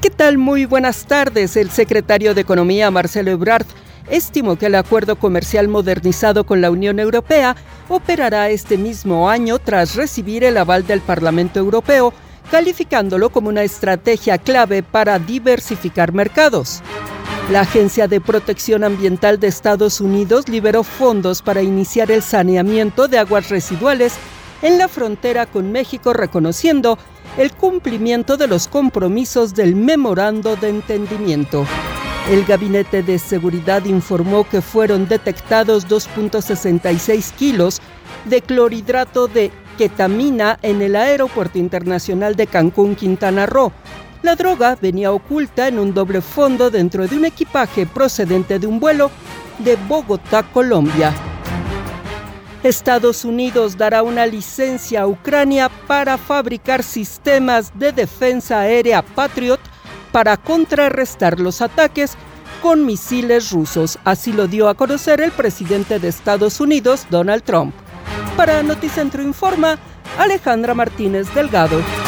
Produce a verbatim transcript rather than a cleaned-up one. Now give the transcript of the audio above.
¿Qué tal? Muy buenas tardes. El secretario de Economía, Marcelo Ebrard, estimó que el acuerdo comercial modernizado con la Unión Europea operará este mismo año tras recibir el aval del Parlamento Europeo, calificándolo como una estrategia clave para diversificar mercados. La Agencia de Protección Ambiental de Estados Unidos liberó fondos para iniciar el saneamiento de aguas residuales en la frontera con México, reconociendo el cumplimiento de los compromisos del Memorando de Entendimiento. El Gabinete de Seguridad informó que fueron detectados dos punto sesenta y seis kilos de clorhidrato de ketamina en el Aeropuerto Internacional de Cancún, Quintana Roo. La droga venía oculta en un doble fondo dentro de un equipaje procedente de un vuelo de Bogotá, Colombia. Estados Unidos dará una licencia a Ucrania para fabricar sistemas de defensa aérea Patriot para contrarrestar los ataques con misiles rusos. Así lo dio a conocer el presidente de Estados Unidos, Donald Trump. Para Noticentro Informa, Alejandra Martínez Delgado.